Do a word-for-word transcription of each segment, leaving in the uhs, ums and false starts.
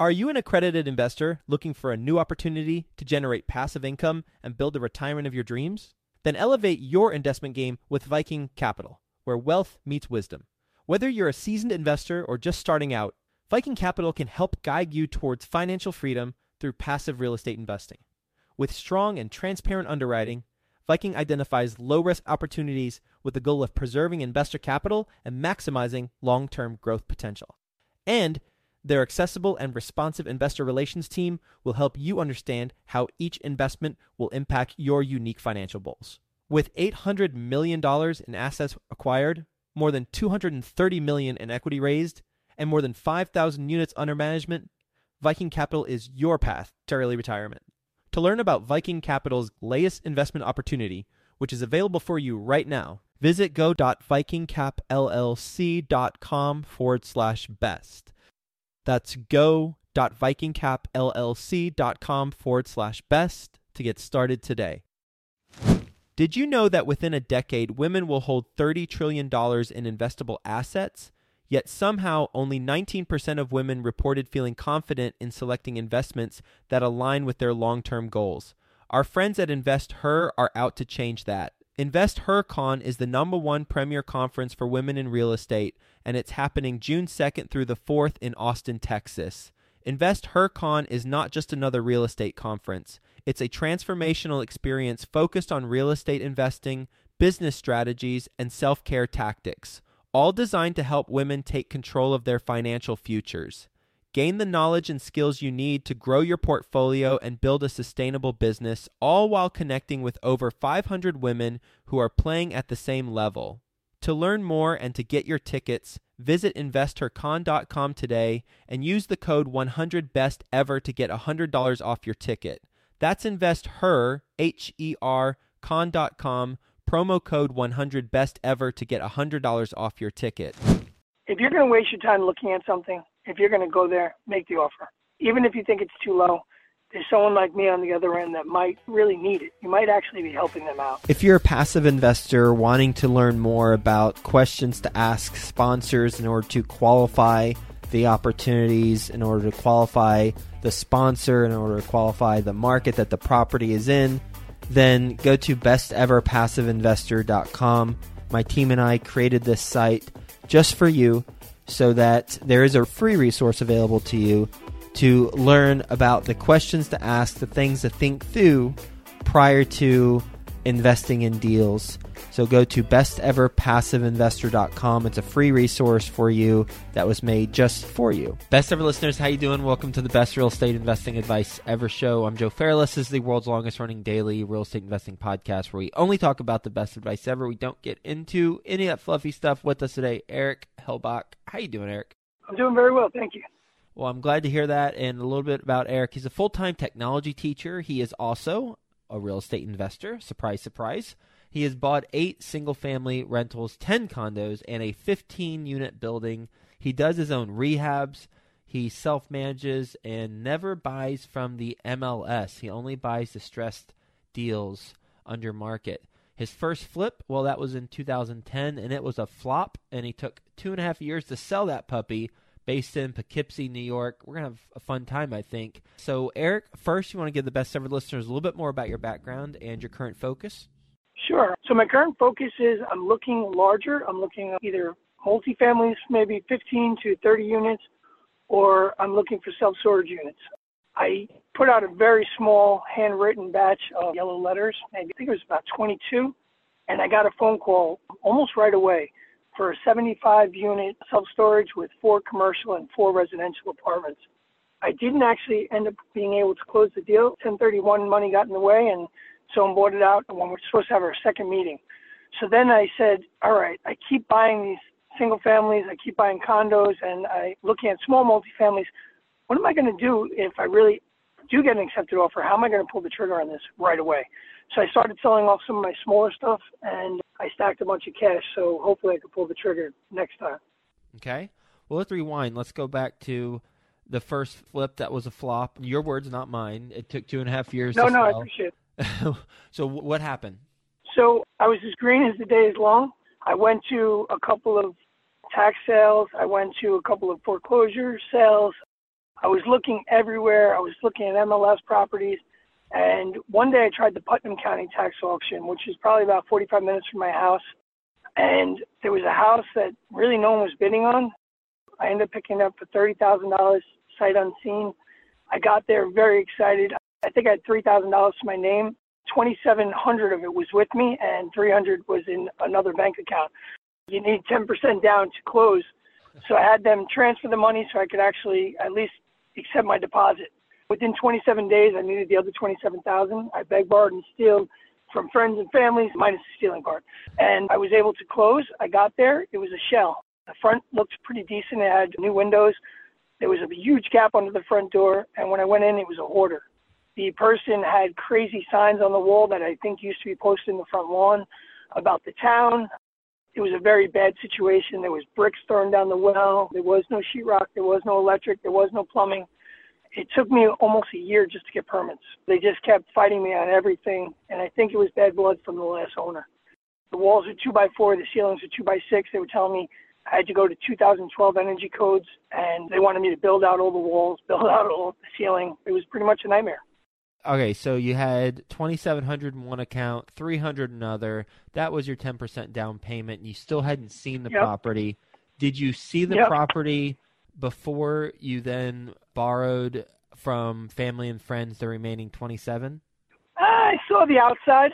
Are you an accredited investor looking for a new opportunity to generate passive income and build the retirement of your dreams? Then elevate your investment game with Viking Capital, where wealth meets wisdom. Whether you're a seasoned investor or just starting out, Viking Capital can help guide you towards financial freedom through passive real estate investing. With strong and transparent underwriting, Viking identifies low-risk opportunities with the goal of preserving investor capital and maximizing long-term growth potential. And their accessible and responsive investor relations team will help you understand how each investment will impact your unique financial goals. With eight hundred million dollars in assets acquired, more than two hundred thirty million dollars in equity raised, and more than five thousand units under management, Viking Capital is your path to early retirement. To learn about Viking Capital's latest investment opportunity, which is available for you right now, visit go.vikingcapllc.com forward slash best. That's go.vikingcapllc.com forward slash best to get started today. Did you know that within a decade, women will hold thirty trillion dollars in investable assets? Yet somehow only nineteen percent of women reported feeling confident in selecting investments that align with their long-term goals. Our friends at InvestHer are out to change that. InvestHerCon is the number one premier conference for women in real estate, and it's happening June second through the fourth in Austin, Texas. InvestHerCon is not just another real estate conference. It's a transformational experience focused on real estate investing, business strategies, and self-care tactics, all designed to help women take control of their financial futures. Gain the knowledge and skills you need to grow your portfolio and build a sustainable business, all while connecting with over five hundred women who are playing at the same level. To learn more and to get your tickets, visit investor con dot com today and use the code one hundred best ever to get one hundred dollars off your ticket. That's InvestHer, H E R, con dot com, promo code one hundred best ever to get one hundred dollars off your ticket. If you're going to waste your time looking at something, if you're going to go there, make the offer. Even if you think it's too low, there's someone like me on the other end that might really need it. You might actually be helping them out. If you're a passive investor wanting to learn more about questions to ask sponsors in order to qualify the opportunities, in order to qualify the sponsor, in order to qualify the market that the property is in, then go to best ever passive investor dot com. My team and I created this site just for you so that there is a free resource available to you to learn about the questions to ask, the things to think through prior to investing in deals. So go to best ever passive investor dot com. It's a free resource for you that was made just for you. Best Ever listeners, how you doing? Welcome to the Best Real Estate Investing Advice Ever show. I'm Joe Fairless. This is the world's longest running daily real estate investing podcast where we only talk about the best advice ever. We don't get into any of that fluffy stuff. With us today, Eric Helbach. How you doing, Eric? I'm doing very well, thank you. Well, I'm glad to hear that. And a little bit about Eric. He's a full-time technology teacher. He is also a real estate investor. Surprise, surprise. He has bought eight single-family rentals, ten condos, and a fifteen-unit building. He does his own rehabs. He self-manages and never buys from the M L S. He only buys distressed deals under market. His first flip, well, that was in two thousand ten, and it was a flop, and he took two and a half years to sell that puppy, based in Poughkeepsie, New York. We're going to have a fun time, I think. So, Eric, first, you want to give the Best Ever listeners a little bit more about your background and your current focus? Sure. So my current focus is I'm looking larger. I'm looking at either multifamilies, maybe fifteen to thirty units, or I'm looking for self-storage units. I put out a very small handwritten batch of yellow letters. Maybe I think it was about twenty-two, and I got a phone call almost right away for a seventy-five unit self-storage with four commercial and four residential apartments. I didn't actually end up being able to close the deal. ten thirty-one money got in the way, and someone bought it out when we're supposed to have our second meeting. So then I said, all right, I keep buying these single families, I keep buying condos, and I looking at small multifamilies. What am I going to do if I really do get an accepted offer? How am I going to pull the trigger on this right away? So I started selling off some of my smaller stuff, and I stacked a bunch of cash, so hopefully I can pull the trigger next time. Okay. Well, let's rewind. Let's go back to the first flip that was a flop. Your words, not mine. It took two and a half years no, to No, no, sell. I appreciate it. So what happened? So I was as green as the day is long. I went to a couple of tax sales. I went to a couple of foreclosure sales. I was looking everywhere. I was looking at M L S properties. And one day I tried the Putnam County tax auction, which is probably about forty-five minutes from my house. And there was a house that really no one was bidding on. I ended up picking it up for thirty thousand dollars, sight unseen. I got there very excited. I think I had three thousand dollars to my name. twenty-seven hundred dollars of it was with me, and three hundred dollars was in another bank account. You need ten percent down to close. So I had them transfer the money so I could actually at least accept my deposit. Within twenty-seven days, I needed the other twenty-seven thousand dollars. I begged, borrowed, and stealed from friends and families, minus the stealing part. And I was able to close. I got there. It was a shell. The front looked pretty decent. It had new windows. There was a huge gap under the front door. And when I went in, it was a hoarder. The person had crazy signs on the wall that I think used to be posted in the front lawn about the town. It was a very bad situation. There was bricks thrown down the well. There was no sheetrock. There was no electric. There was no plumbing. It took me almost a year just to get permits. They just kept fighting me on everything, and I think it was bad blood from the last owner. The walls are two by four. The ceilings are two by six. They were telling me I had to go to two thousand twelve energy codes, and they wanted me to build out all the walls, build out all the ceiling. It was pretty much a nightmare. Okay, so you had twenty-seven hundred dollars in one account, three hundred dollars in another. That was your ten percent down payment, and you still hadn't seen the Yep. property. Did you see the Yep. property before you then borrowed from family and friends the remaining twenty-seven? I saw the outside.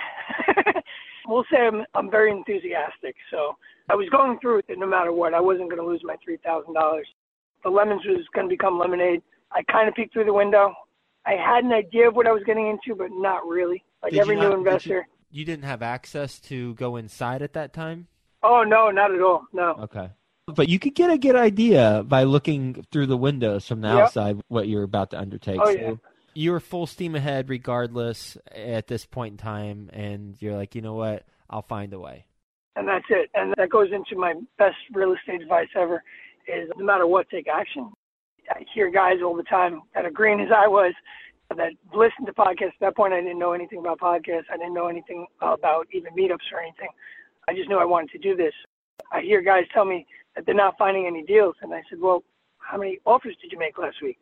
We'll say I'm, I'm very enthusiastic. So I was going through it no matter what. I wasn't going to lose my three thousand dollars. The lemons was going to become lemonade. I kind of peeked through the window. I had an idea of what I was getting into, but not really. Like Did every you new not- did investor. You, you didn't have access to go inside at that time? Oh, no, not at all. No. Okay. But you could get a good idea by looking through the windows from the Yep. outside what you're about to undertake. Oh, so yeah. you were full steam ahead regardless at this point in time, and you're like, you know what, I'll find a way. And that's it. And that goes into my best real estate advice ever is no matter what, take action. I hear guys all the time that are green as I was that listen to podcasts. At that point, I didn't know anything about podcasts. I didn't know anything about even meetups or anything. I just knew I wanted to do this. I hear guys tell me that they're not finding any deals. And I said, well, how many offers did you make last week?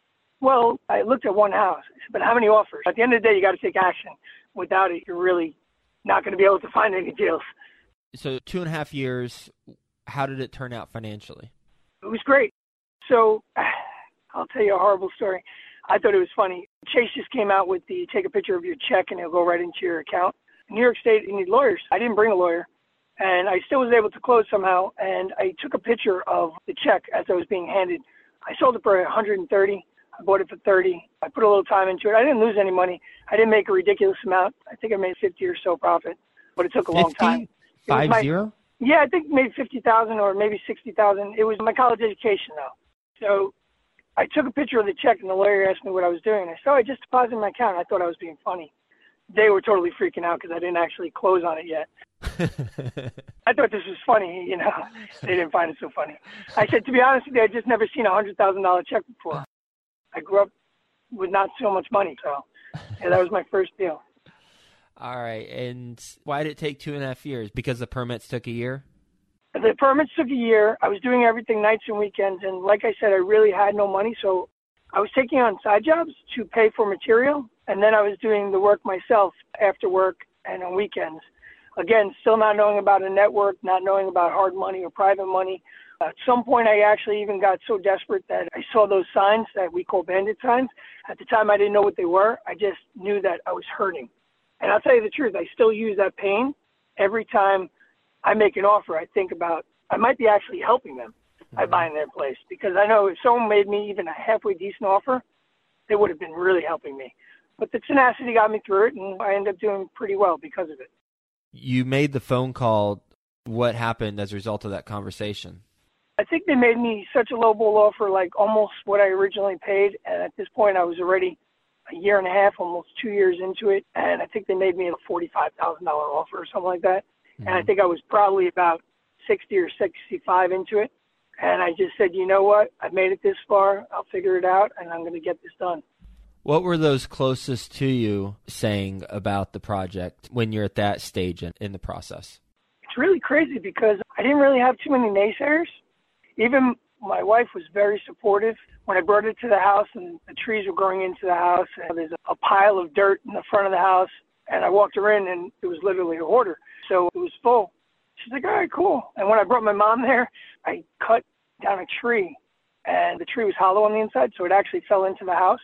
Well, I looked at one house. I said, but how many offers? At the end of the day, you got to take action. Without it, you're really not going to be able to find any deals. So two and a half years, how did it turn out financially? It was great. So I'll tell you a horrible story. I thought it was funny. Chase just came out with the take a picture of your check and it'll go right into your account. In New York State, you need lawyers. I didn't bring a lawyer. And I still was able to close somehow. And I took a picture of the check as I was being handed. I sold it for one hundred thirty. I bought it for thirty. I put a little time into it. I didn't lose any money. I didn't make a ridiculous amount. I think I made fifty or so profit, but it took a long time. Five my- zero? Yeah, I think maybe fifty thousand or maybe sixty thousand. It was my college education though. So I took a picture of the check and the lawyer asked me what I was doing. I said, oh, I just deposited in my account. I thought I was being funny. They were totally freaking out because I didn't actually close on it yet. I thought this was funny, you know. They didn't find it so funny. I said, to be honest with you, I'd just never seen a one hundred thousand dollars check before. I grew up with not so much money, so yeah, that was my first deal. All right. And why did it take two and a half years? Because the permits took a year? The permits took a year. I was doing everything nights and weekends, and like I said, I really had no money, so I was taking on side jobs to pay for material, and then I was doing the work myself after work and on weekends. Again, still not knowing about a network, not knowing about hard money or private money. At some point, I actually even got so desperate that I saw those signs that we call bandit signs. At the time, I didn't know what they were. I just knew that I was hurting. And I'll tell you the truth, I still use that pain every time I make an offer. I think about, I might be actually helping them by buying their place, because I know if someone made me even a halfway decent offer, they would have been really helping me. But the tenacity got me through it, and I ended up doing pretty well because of it. You made the phone call. What happened as a result of that conversation? I think they made me such a lowball offer, like almost what I originally paid. And at this point, I was already a year and a half, almost two years into it. And I think they made me a forty-five thousand dollars offer or something like that. Mm-hmm. And I think I was probably about sixty or sixty-five into it. And I just said, you know what? I've made it this far. I'll figure it out, and I'm going to get this done. What were those closest to you saying about the project when you're at that stage in, in the process? It's really crazy because I didn't really have too many naysayers. Even my wife was very supportive. when I brought it to the house and the trees were growing into the house, and there's a pile of dirt in the front of the house, and I walked her in, and it was literally a hoarder. So it was full. She's like, all right, cool. And when I brought my mom there, I cut down a tree, and the tree was hollow on the inside, so it actually fell into the house.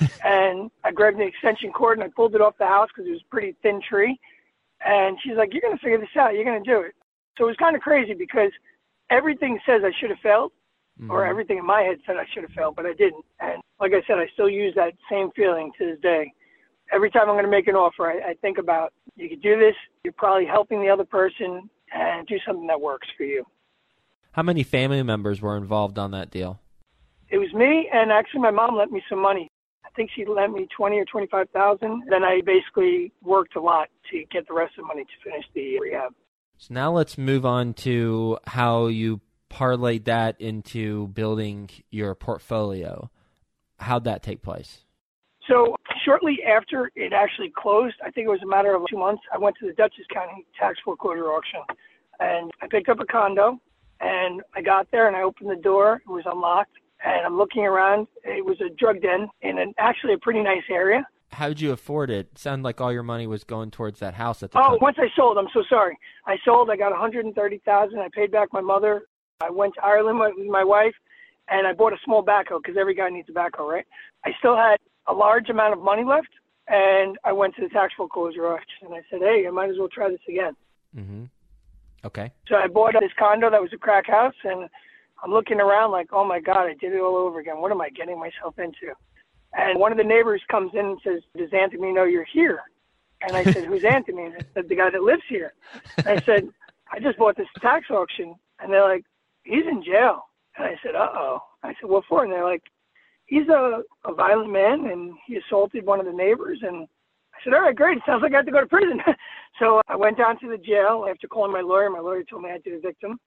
And I grabbed the extension cord, and I pulled it off the house because it was a pretty thin tree. And she's like, you're going to figure this out. You're going to do it. So it was kind of crazy because everything says I should have failed, mm-hmm. or everything in my head said I should have failed, but I didn't. And like I said, I still use that same feeling to this day. Every time I'm going to make an offer, I, I think about, you could do this. You're probably helping the other person, and do something that works for you. How many family members were involved on that deal? It was me, and actually my mom lent me some money. I think she lent me twenty or twenty-five thousand. Then I basically worked a lot to get the rest of the money to finish the rehab. So now let's move on to how you parlayed that into building your portfolio. How'd that take place? So shortly after it actually closed, I think it was a matter of two months, I went to the Dutchess County tax foreclosure auction, and I picked up a condo, and I got there and I opened the door. It was unlocked, and I'm looking around. It was a drug den in an actually a pretty nice area. How did you afford it? It sounded like all your money was going towards that house at the oh, time. Oh, once I sold, I'm so sorry. I sold, I got one hundred thirty thousand dollars. I paid back my mother. I went to Ireland with my wife, and I bought a small backhoe because every guy needs a backhoe, right? I still had a large amount of money left, and I went to the tax foreclosure auction, and I said, hey, I might as well try this again. Mm-hmm. Okay. So I bought this condo that was a crack house, and I'm looking around like, oh, my God, I did it all over again. What am I getting myself into? And one of the neighbors comes in and says, does Anthony know you're here? And I said, who's Anthony? And I said, the guy that lives here. And I said, I just bought this tax auction. And they're like, he's in jail. And I said, uh-oh. I said, what for? And they're like, he's a, a violent man, and he assaulted one of the neighbors. And I said, all right, great. It sounds like I have to go to prison. So I went down to the jail after calling my lawyer. My lawyer told me I had to evict him.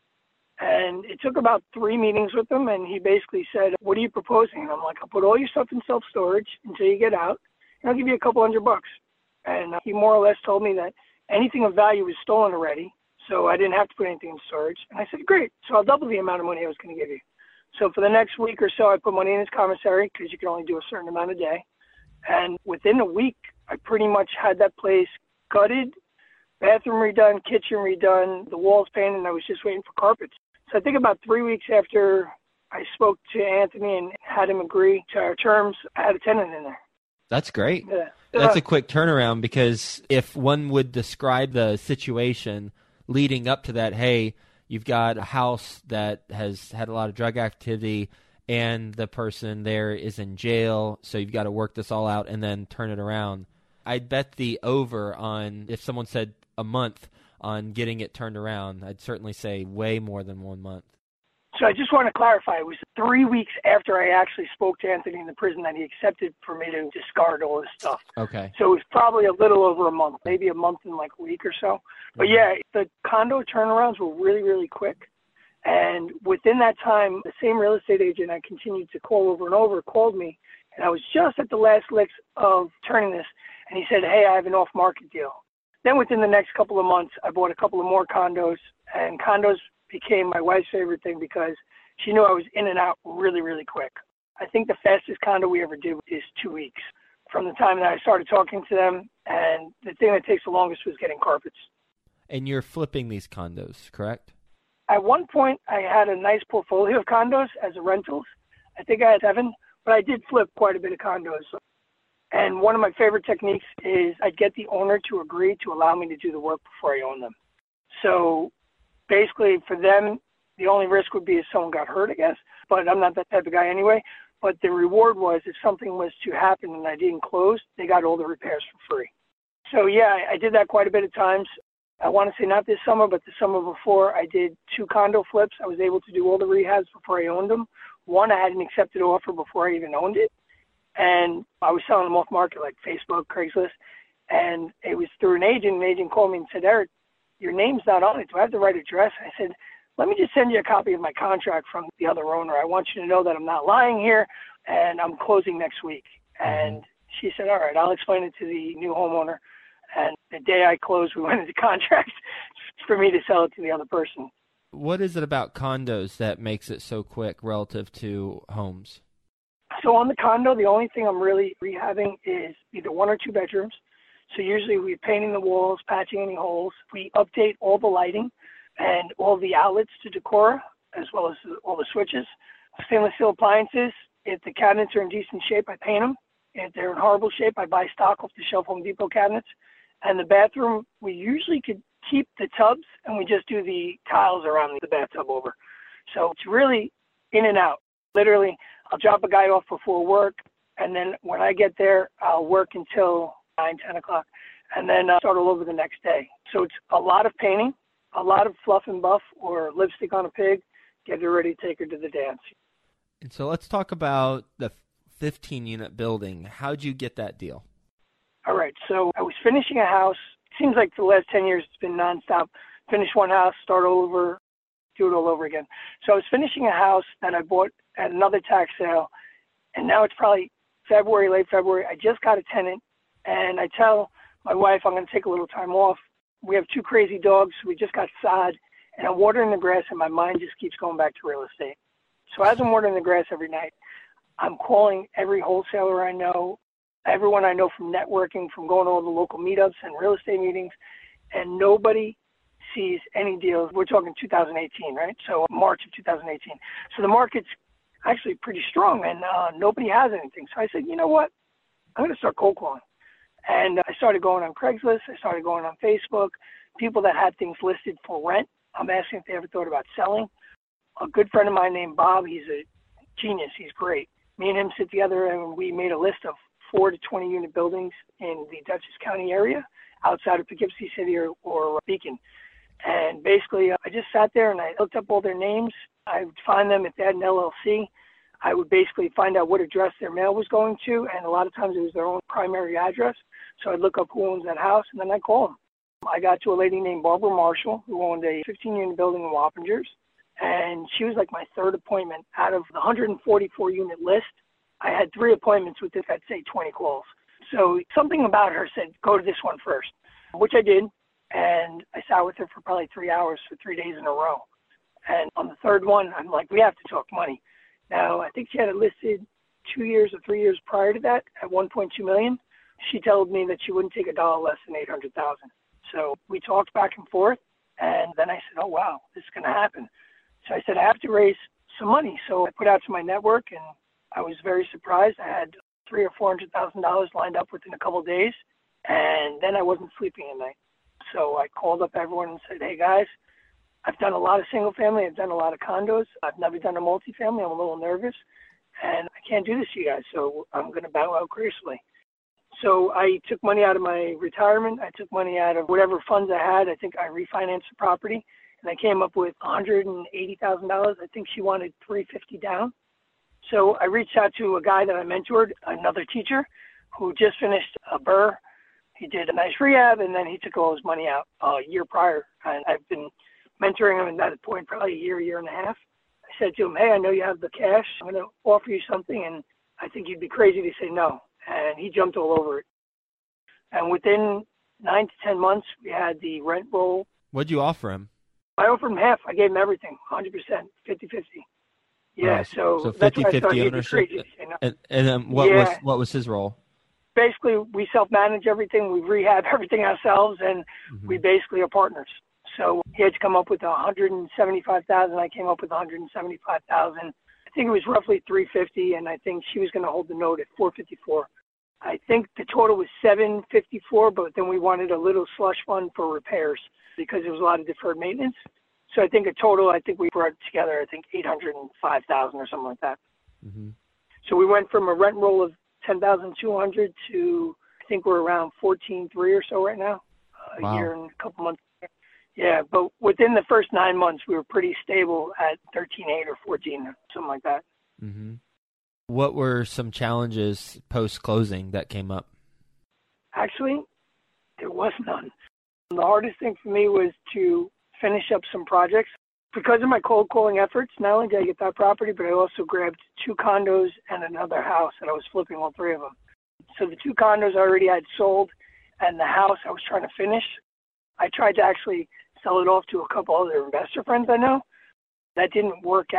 And it took about three meetings with him, and he basically said, what are you proposing? And I'm like, I'll put all your stuff in self-storage until you get out, and I'll give you a couple hundred bucks. And he more or less told me that anything of value was stolen already, so I didn't have to put anything in storage. And I said, great, so I'll double the amount of money I was going to give you. So for the next week or so, I put money in his commissary because you can only do a certain amount a day. And within a week, I pretty much had that place gutted, bathroom redone, kitchen redone, the walls painted, and I was just waiting for carpets. So I think about three weeks after I spoke to Anthony and had him agree to our terms, I had a tenant in there. That's great. Yeah. That's uh, a quick turnaround, because if one would describe the situation leading up to that, hey, you've got a house that has had a lot of drug activity and the person there is in jail, so you've got to work this all out and then turn it around. I'd bet the over on, if someone said a month, on getting it turned around. I'd certainly say way more than one month. So I just want to clarify, it was three weeks after I actually spoke to Anthony in the prison that he accepted for me to discard all this stuff. Okay. So it was probably a little over a month, maybe a month and like a week or so. But yeah, the condo turnarounds were really, really quick. And within that time, the same real estate agent I continued to call over and over called me, and I was just at the last licks of turning this, and he said, hey, I have an off-market deal. Then within the next couple of months, I bought a couple of more condos, and condos became my wife's favorite thing because she knew I was in and out really, really quick. I think the fastest condo we ever did is two weeks from the time that I started talking to them, and the thing that takes the longest was getting carpets. And you're flipping these condos, correct? At one point, I had a nice portfolio of condos as a rentals. I think I had seven, but I did flip quite a bit of condos. And one of my favorite techniques is I'd get the owner to agree to allow me to do the work before I own them. So basically for them, the only risk would be if someone got hurt, I guess. But I'm not that type of guy anyway. But the reward was if something was to happen and I didn't close, they got all the repairs for free. So yeah, I did that quite a bit of times. I want to say not this summer, but the summer before, I did two condo flips. I was able to do all the rehabs before I owned them. One, I had an accepted offer before I even owned it. And I was selling them off market like Facebook, Craigslist. And it was through an agent. An agent called me and said, Eric, your name's not on it. Do I have the right address? I said, let me just send you a copy of my contract from the other owner. I want you to know that I'm not lying here, and I'm closing next week. And she said, all right, I'll explain it to the new homeowner. And the day I closed, we went into contract for me to sell it to the other person. What is it about condos that makes it so quick relative to homes? So on the condo, the only thing I'm really rehabbing is either one or two bedrooms. So usually we're painting the walls, patching any holes. We update all the lighting and all the outlets to Decora, as well as all the switches. Stainless steel appliances, if the cabinets are in decent shape, I paint them. If they're in horrible shape, I buy stock off the shelf Home Depot cabinets. And the bathroom, we usually could keep the tubs and we just do the tiles around the bathtub over. So it's really in and out. Literally, I'll drop a guy off before work, and then when I get there, I'll work until nine, ten o'clock, and then uh, start all over the next day. So it's a lot of painting, a lot of fluff and buff or lipstick on a pig, get her ready to take her to the dance. And so let's talk about the fifteen-unit building. How'd you get that deal? All right, so I was finishing a house. It seems like for the last ten years it's been nonstop. Finish one house, start over, do it all over again. So I was finishing a house that I bought at another tax sale, and now it's probably February, late February. I just got a tenant, and I tell my wife I'm going to take a little time off. We have two crazy dogs. We just got sod, and I'm watering the grass, and my mind just keeps going back to real estate. So as I'm watering the grass every night, I'm calling every wholesaler I know, everyone I know from networking, from going to all the local meetups and real estate meetings, and nobody sees any deals. We're talking two thousand eighteen, right? So March of two thousand eighteen. So the market's actually pretty strong, and uh, nobody has anything. So I said, you know what? I'm going to start cold calling. And I started going on Craigslist. I started going on Facebook. People that had things listed for rent, I'm asking if they ever thought about selling. A good friend of mine named Bob, he's a genius. He's great. Me and him sit together, and we made a list of four to twenty unit buildings in the Dutchess County area outside of Poughkeepsie City or, or Beacon. And basically, uh, I just sat there and I looked up all their names. I would find them if they had an L L C. I would basically find out what address their mail was going to, and a lot of times it was their own primary address. So I'd look up who owns that house, and then I'd call them. I got to a lady named Barbara Marshall, who owned a fifteen unit building in Wappingers, and she was like my third appointment. Out of the one hundred forty-four unit list, I had three appointments with this, I'd say twenty calls. So something about her said, go to this one first, which I did. And I sat with her for probably three hours for three days in a row. And on the third one, I'm like, we have to talk money. Now, I think she had it listed two years or three years prior to that at one point two million dollars. She told me that she wouldn't take a dollar less than eight hundred thousand dollars. So we talked back and forth, and then I said, oh, wow, this is going to happen. So I said, I have to raise some money. So I put out to my network, and I was very surprised. I had three or four hundred thousand dollars lined up within a couple of days, and then I wasn't sleeping at night. So I called up everyone and said, hey, guys, I've done a lot of single family. I've done a lot of condos. I've never done a multifamily. I'm a little nervous, and I can't do this to you guys, so I'm going to bow out gracefully. So I took money out of my retirement. I took money out of whatever funds I had. I think I refinanced the property, and I came up with one hundred eighty thousand dollars. I think she wanted three hundred fifty thousand dollars down. So I reached out to a guy that I mentored, another teacher, who just finished a burr. He did a nice rehab, and then he took all his money out uh, a year prior. And I've been mentoring him at that point probably a year, year and a half. I said to him, hey, I know you have the cash. I'm going to offer you something, and I think you'd be crazy to say no. And he jumped all over it. And within nine to ten months, we had the rent roll. What'd you offer him? I offered him half. I gave him everything, one hundred percent, fifty-fifty. Yeah, oh, so, so that's fifty what I ownership. Crazy to say no. And, and then what yeah. was what was his role? Basically, we self-manage everything. We rehab everything ourselves, and mm-hmm. we basically are partners. So he had to come up with one hundred seventy-five thousand dollars. I came up with one hundred seventy-five thousand dollars. I think it was roughly three hundred fifty thousand dollars, and I think she was going to hold the note at four hundred fifty-four thousand dollars. I think the total was seven hundred fifty-four thousand dollars, but then we wanted a little slush fund for repairs because there was a lot of deferred maintenance. So I think a total, I think we brought together, I think eight hundred five thousand dollars or something like that. Mm-hmm. So we went from a rent roll of ten thousand two hundred dollars to, I think we're around fourteen three or so right now, a wow. year and a couple months. Yeah, but within the first nine months, we were pretty stable at thirteen eight or fourteen, something like that. Mm-hmm. What were some challenges post-closing that came up? Actually, there was none. The hardest thing for me was to finish up some projects. Because of my cold calling efforts, not only did I get that property, but I also grabbed two condos and another house, and I was flipping all three of them. So the two condos I already had sold, and the house I was trying to finish. I tried to actually sell it off to a couple other investor friends I know. That didn't work out.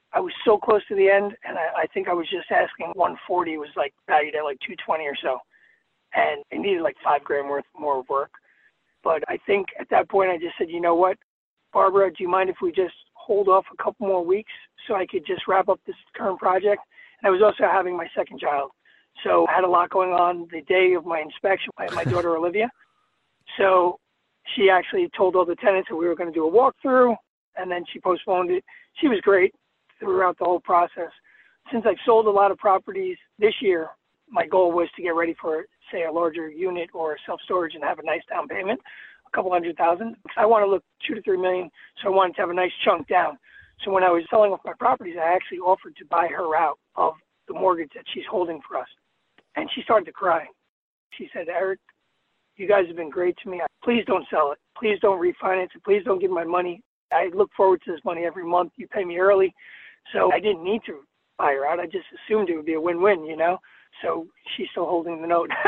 I was so close to the end, and I, I think I was just asking one forty. It was like valued at like two twenty or so, and it needed like five grand worth more work. But I think at that point I just said, you know what, Barbara, do you mind if we just hold off a couple more weeks so I could just wrap up this current project? And I was also having my second child, so I had a lot going on the day of my inspection. I had my daughter Olivia, so she actually told all the tenants that we were going to do a walkthrough, and then she postponed it. She was great throughout the whole process. Since I've sold a lot of properties this year, my goal was to get ready for, say, a larger unit or self-storage and have a nice down payment, a couple hundred thousand. I want to look two to three million, so I wanted to have a nice chunk down. So when I was selling off my properties, I actually offered to buy her out of the mortgage that she's holding for us. And she started to cry. She said, Eric, you guys have been great to me. Please don't sell it. Please don't refinance it. Please don't give my money. I look forward to this money every month. You pay me early. So I didn't need to buy her out. I just assumed it would be a win-win, you know? So she's still holding the note.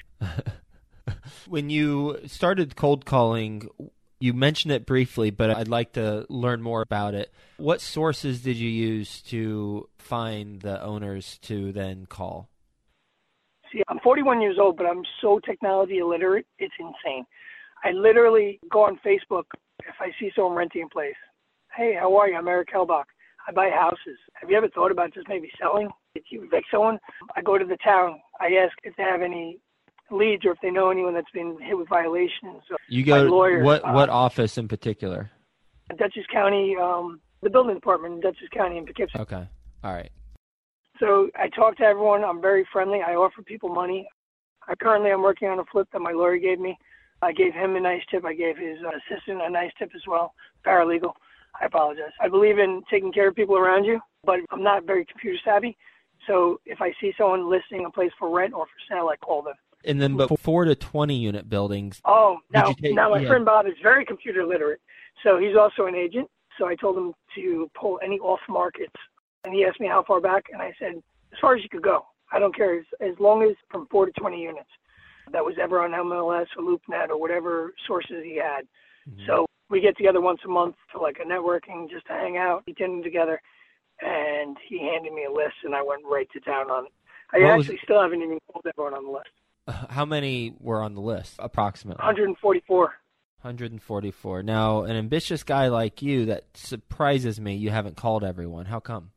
When you started cold calling, you mentioned it briefly, but I'd like to learn more about it. What sources did you use to find the owners to then call? See, I'm forty-one years old, but I'm so technology illiterate, it's insane. I literally go on Facebook if I see someone renting a place. Hey, how are you? I'm Eric Helbach. I buy houses. Have you ever thought about just maybe selling? If you evict someone, I go to the town. I ask if they have any leads or if they know anyone that's been hit with violations. You go my lawyer, what uh, what office in particular? Dutchess County, um, the building department in Dutchess County in Poughkeepsie. Okay. All right. So I talk to everyone. I'm very friendly. I offer people money. I currently I'm working on a flip that my lawyer gave me. I gave him a nice tip. I gave his uh, assistant a nice tip as well, paralegal. I apologize. I believe in taking care of people around you, but I'm not very computer savvy. So if I see someone listing a place for rent or for sale, I call them. And then, but four to twenty unit buildings. Oh, now, take, now my yeah. friend Bob is very computer literate. So he's also an agent. So I told him to pull any off markets. And he asked me how far back. And I said, as far as you could go. I don't care. As, as long as from four to twenty units. That was ever on M L S or LoopNet or whatever sources he had. Mm-hmm. So we get together once a month for like a networking, just to hang out, eat dinner together. And he handed me a list, and I went right to town on it. I what actually was... still haven't even called everyone on the list. Uh, how many were on the list, approximately? one hundred forty-four. one hundred forty-four. Now, an ambitious guy like you, that surprises me you haven't called everyone. How come?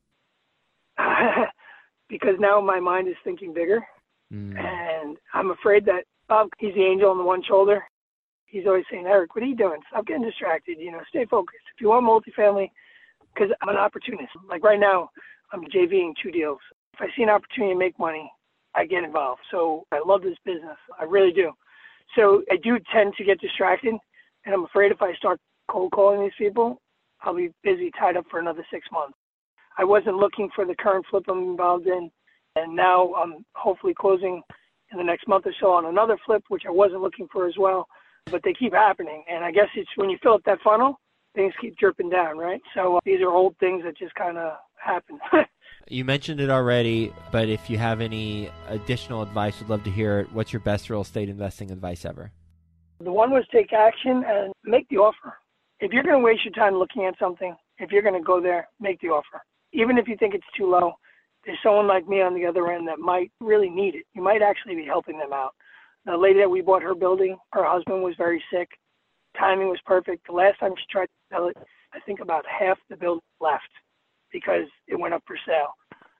Because now my mind is thinking bigger. Mm. And I'm afraid that Bob, he's the angel on the one shoulder. He's always saying, Eric, what are you doing? Stop getting distracted. You know, stay focused. If you want multifamily, because I'm an opportunist. Like right now, I'm JVing two deals. If I see an opportunity to make money, I get involved. So I love this business. I really do. So I do tend to get distracted, and I'm afraid if I start cold calling these people, I'll be busy, tied up for another six months. I wasn't looking for the current flip I'm involved in, and now I'm hopefully closing in the next month or so on another flip, which I wasn't looking for as well. But they keep happening, and I guess it's when you fill up that funnel, things keep dripping down, right? So uh, these are old things that just kind of happen. You mentioned it already, but if you have any additional advice, we'd love to hear it. What's your best real estate investing advice ever? The one was take action and make the offer. If you're going to waste your time looking at something, if you're going to go there, make the offer. Even if you think it's too low, there's someone like me on the other end that might really need it. You might actually be helping them out. The lady that we bought her building, her husband was very sick. Timing was perfect. The last time she tried to sell it, I think about half the building left because it went up for sale.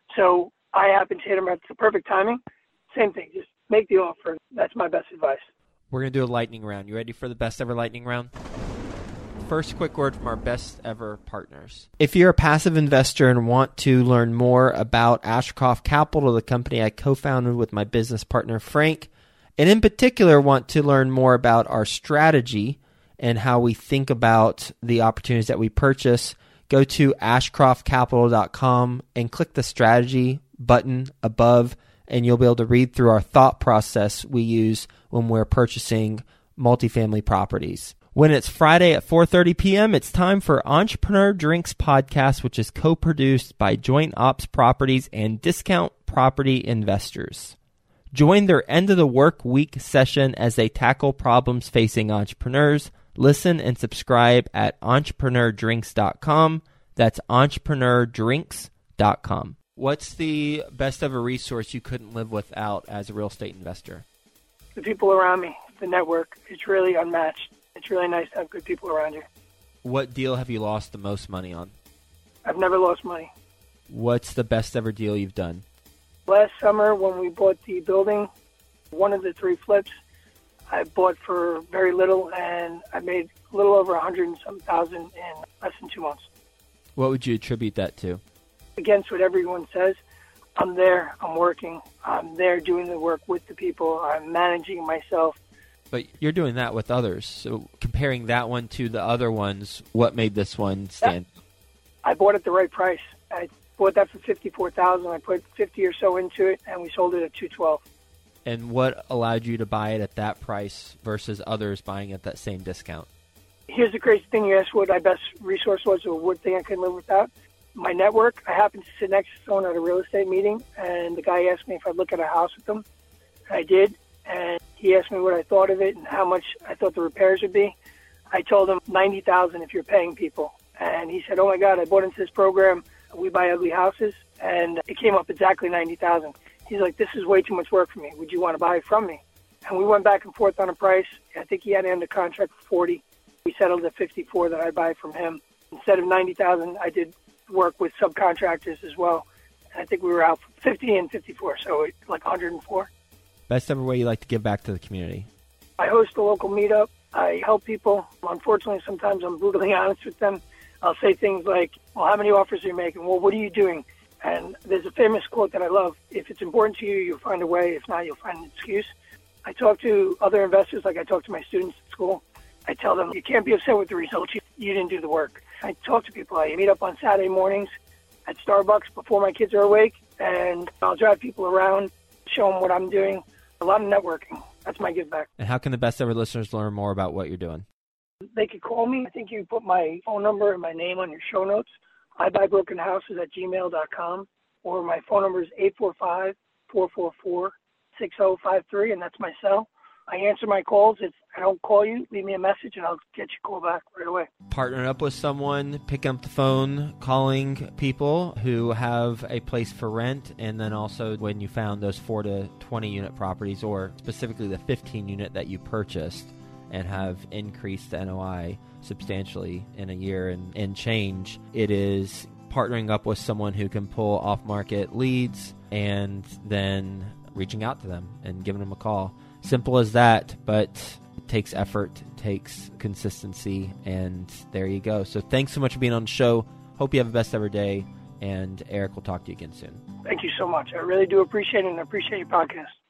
So I happened to hit him at the perfect timing. Same thing, just make the offer. That's my best advice. We're going to do a lightning round. You ready for the best ever lightning round? First, quick word from our best ever partners. If you're a passive investor and want to learn more about Ashcroft Capital, the company I co-founded with my business partner Frank, and in particular want to learn more about our strategy and how we think about the opportunities that we purchase, go to ashcroft capital dot com and click the strategy button above, and you'll be able to read through our thought process we use when we're purchasing multifamily properties. When it's Friday at four thirty p.m., it's time for Entrepreneur Drinks Podcast, which is co-produced by Joint Ops Properties and Discount Property Investors. Join their end of the work week session as they tackle problems facing entrepreneurs. Listen and subscribe at entrepreneur drinks dot com. That's entrepreneur drinks dot com. What's the best ever resource you couldn't live without as a real estate investor? The people around me, the network, it's really unmatched. It's really nice to have good people around you. What deal have you lost the most money on? I've never lost money. What's the best ever deal you've done? Last summer when we bought the building, one of the three flips, I bought for very little, and I made a little over a hundred and some thousand in less than two months. What would you attribute that to? Against what everyone says, I'm there, I'm working, I'm there doing the work with the people, I'm managing myself. But you're doing that with others, so comparing that one to the other ones, what made this one stand? Yeah. I bought it the right price. I bought that for fifty-four thousand dollars. I put fifty or so into it, and we sold it at two twelve. And what allowed you to buy it at that price versus others buying at that same discount? Here's the crazy thing. You asked what my best resource was or what thing I couldn't live without. My network. I happened to sit next to someone at a real estate meeting, and the guy asked me if I'd look at a house with them. And I did, and he asked me what I thought of it and how much I thought the repairs would be. I told him ninety thousand dollars if you're paying people. And he said, oh, my God, I bought into this program. We buy ugly houses. And it came up exactly ninety thousand dollars. He's like, this is way too much work for me. Would you want to buy it from me? And we went back and forth on a price. I think he had it under contract for forty. We settled at fifty-four that I'd buy from him. Instead of ninety thousand, I did work with subcontractors as well. And I think we were out fifty and fifty-four, so it, like one hundred four. Best ever way you like to give back to the community? I host a local meetup. I help people. Unfortunately, sometimes I'm brutally honest with them. I'll say things like, well, how many offers are you making? Well, what are you doing? And there's a famous quote that I love. If it's important to you, you'll find a way. If not, you'll find an excuse. I talk to other investors like I talk to my students at school. I tell them, you can't be upset with the results. You, you didn't do the work. I talk to people. I meet up on Saturday mornings at Starbucks before my kids are awake, and I'll drive people around, show them what I'm doing. A lot of networking. That's my give back. And how can the best ever listeners learn more about what you're doing? They could call me. I think you put my phone number and my name on your show notes. I buy broken houses at gmail dot com, or my phone number is eight four five, four four four, six zero five three, and that's my cell. I answer my calls. If I don't call you, leave me a message, and I'll get you a call back right away. Partnering up with someone, picking up the phone, calling people who have a place for rent, and then also when you found those four to twenty unit properties, or specifically the fifteen unit that you purchased and have increased the N O I substantially in a year and, and change, it is partnering up with someone who can pull off-market leads and then reaching out to them and giving them a call. Simple as that, but it takes effort, it takes consistency, and there you go. So thanks so much for being on the show. Hope you have a best ever day, and Eric will talk to you again soon. Thank you so much. I really do appreciate it, and I appreciate your podcast.